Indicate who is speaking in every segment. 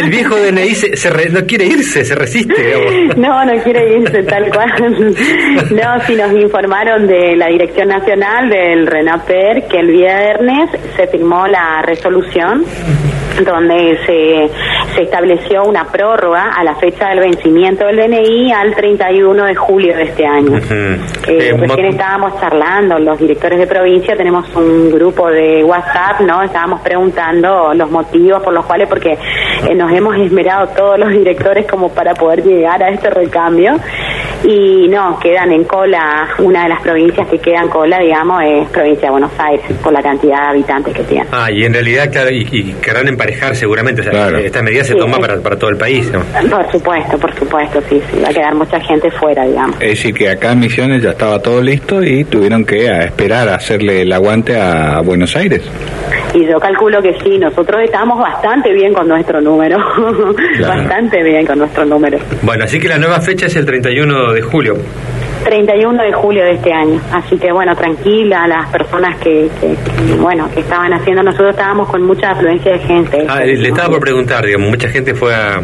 Speaker 1: el viejo DNI no quiere irse, se resiste, digamos.
Speaker 2: No quiere irse, tal cual. No, sí nos informaron de la Dirección Nacional del RENAPER que el viernes se firmó la resolución donde se estableció una prórroga a la fecha del vencimiento del DNI al 31 de julio de este año. Recién estábamos charlando, los directores de provincia, tenemos un grupo de WhatsApp, ¿no? Estábamos preguntando los motivos por los cuales, porque nos hemos esmerado todos los directores como para poder llegar a este recambio, y no, quedan en cola, una de las provincias que quedan en cola, digamos, es provincia de Buenos Aires, por la cantidad de habitantes que tiene.
Speaker 1: Y en realidad, claro, y querrán emparejar seguramente, o sea,
Speaker 3: claro.
Speaker 1: Esta medida se toma para todo el país, ¿no?
Speaker 2: Por supuesto, sí, va a quedar mucha gente fuera, digamos.
Speaker 3: Es decir, que acá en Misiones ya estaba todo listo y tuvieron que esperar a hacerle el aguante a Buenos Aires.
Speaker 2: Y yo calculo que sí, nosotros estamos bastante bien con nuestro número, claro. Bastante bien con nuestro número.
Speaker 1: Bueno, así que la nueva fecha es el 31 de julio.
Speaker 2: 31 de julio de este año, así que bueno, tranquila, las personas que estaban haciendo, nosotros estábamos con mucha afluencia de gente.
Speaker 1: Le estaba por preguntar, digamos, mucha gente fue a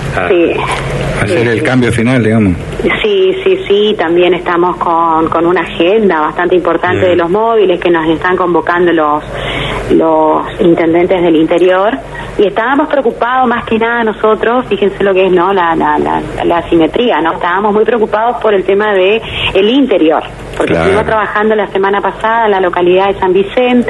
Speaker 3: hacer el cambio final, digamos.
Speaker 2: Sí, también estamos con una agenda bastante importante de los móviles que nos están convocando los intendentes del interior, y estábamos preocupados más que nada nosotros, fíjense lo que es, ¿no? La asimetría, ¿no? Estábamos muy preocupados por el tema de el interior, porque estuvimos trabajando la semana pasada en la localidad de San Vicente,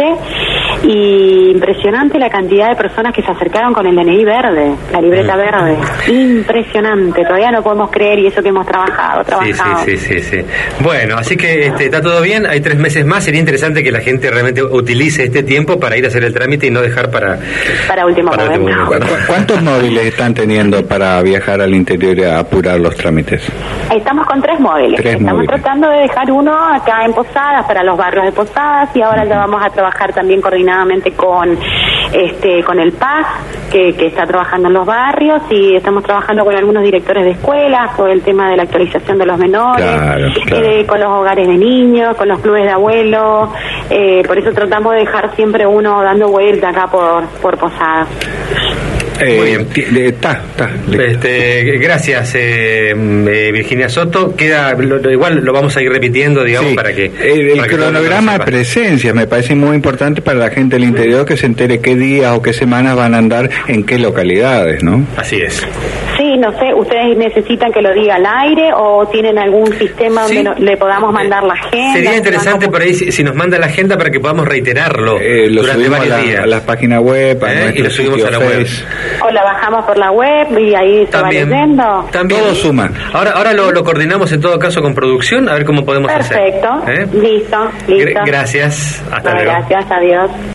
Speaker 2: y impresionante la cantidad de personas que se acercaron con el DNI verde, la libreta verde, impresionante, todavía no podemos creer, y eso que hemos trabajado.
Speaker 1: Sí. Bueno, así que está todo bien, hay 3 meses más, sería interesante que la gente realmente utilice este tiempo para ir a hacer el trámite y no dejar para último momento.
Speaker 3: ¿Cuántos móviles están teniendo para viajar al interior y apurar los trámites?
Speaker 2: Estamos con 3 móviles. Estamos tratando de dejar uno acá en Posadas, para los barrios de Posadas, y ahora ya vamos a trabajar también coordinadamente con el PAS, que está trabajando en los barrios, y estamos trabajando con algunos directores de escuelas por el tema de la actualización de los menores, con los hogares de niños, con los clubes de abuelos, por eso tratamos de dejar siempre uno dando vuelta acá por Posadas.
Speaker 1: Muy bien. Gracias, Virginia Soto. Igual lo vamos a ir repitiendo, digamos, para que
Speaker 3: el cronograma de presencia me parece muy importante para la gente del interior, que se entere qué días o qué semanas van a andar en qué localidades, ¿no?
Speaker 1: Así es.
Speaker 2: Sí, no sé, ¿ustedes necesitan que lo diga al aire o tienen algún sistema donde le podamos mandar la agenda?
Speaker 1: Sería interesante por ahí si nos manda la agenda para que podamos reiterarlo
Speaker 3: lo
Speaker 1: durante varios días.
Speaker 3: A las páginas web,
Speaker 1: y lo subimos a la web.
Speaker 2: O la bajamos por la web y ahí se va leyendo.
Speaker 1: También. Todo suma. Ahora lo coordinamos en todo caso con producción, a ver cómo podemos hacer.
Speaker 2: Perfecto. Listo.
Speaker 1: Gracias. Hasta luego.
Speaker 2: Gracias, adiós.